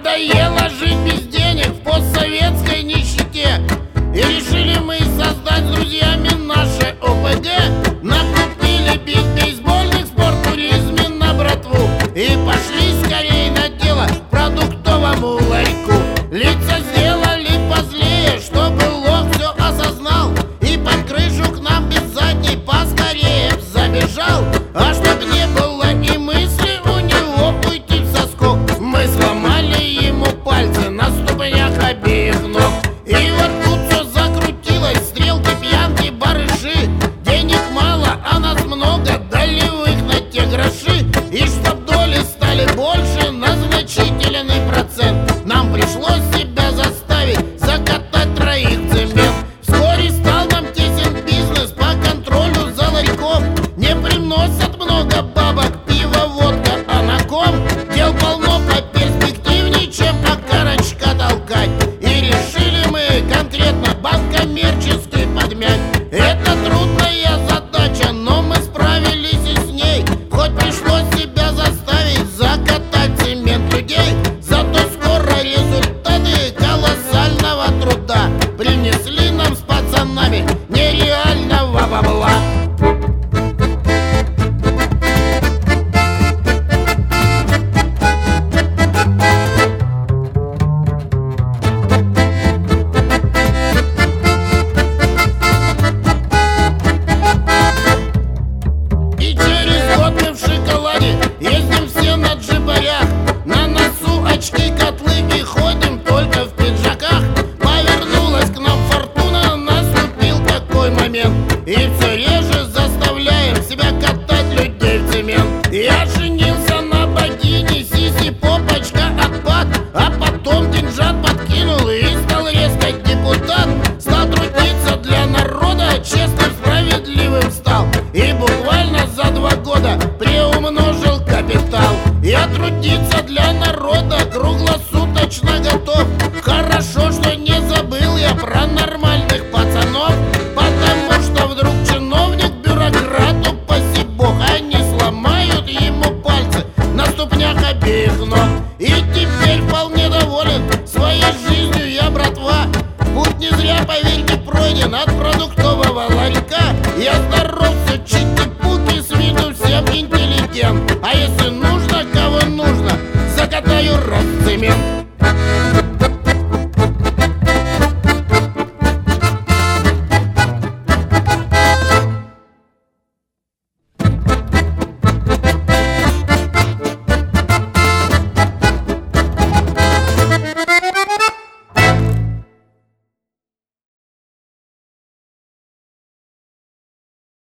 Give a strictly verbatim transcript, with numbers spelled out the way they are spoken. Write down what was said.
Надоело жить без денег в постсоветской нищете, и решили мы создать с друзьями наше ОПГ. Накупили бит бейсбольных в спорттуризме на братву и пошли скорее на дело к продуктовому ларьку. Лица сделали позлее, чтобы лох все осознал и под крышу к нам без задней поскорее забежал. А чтоб не было и мысли у него уйти в соскок, мы сломали ему пальцы на ступнях обеих ног. И вот тут все закрутилось, стрелки, пьянки, барыши. Денег мало, а нас много, долевых на те гроши. И чтоб доли стали больше на значительный процент, нам пришлось себя заставить закатать троих в цемент. Вскоре стал нам тесен бизнес по контролю за ларьком. Не приносят много бабок пиво, водка, а на ком дел полно поперспективней, чем окорочка толкать. И решили мы конкретно банк коммерческий подмять. Это трудная задача, но мы справились и с ней. Хоть пришлось себя заставить закатать цемент людей, зато скоро результаты колоссального труда принесли нам с пацанами нереального бабла. Ездим все на джипарях, на носу очки, котлы и ходим только в пиджаках. Повернулась к нам фортуна, наступил такой момент, и все реже заставляем себя катать людей в цемент. Я женился на богине, сиси, попочка, отпад, а потом деньжат подкинул и стал резко депутат. Стал трудиться для народа, честным, справедливым стал, и буквально за два года приумножил капитал. Я трудиться для народа круглосуточно готов. Хорошо, что не забыл я про нормальных пацанов, потому что вдруг чиновник бюрократу, паси бог, они сломают ему пальцы на ступнях обеих ног. И теперь вполне доволен своей жизнью я, братва. Путь не зря, поверьте, пройден от продуктового ларька. Я здоров, все чики-пуки, с виду всем интеллигент. А если ну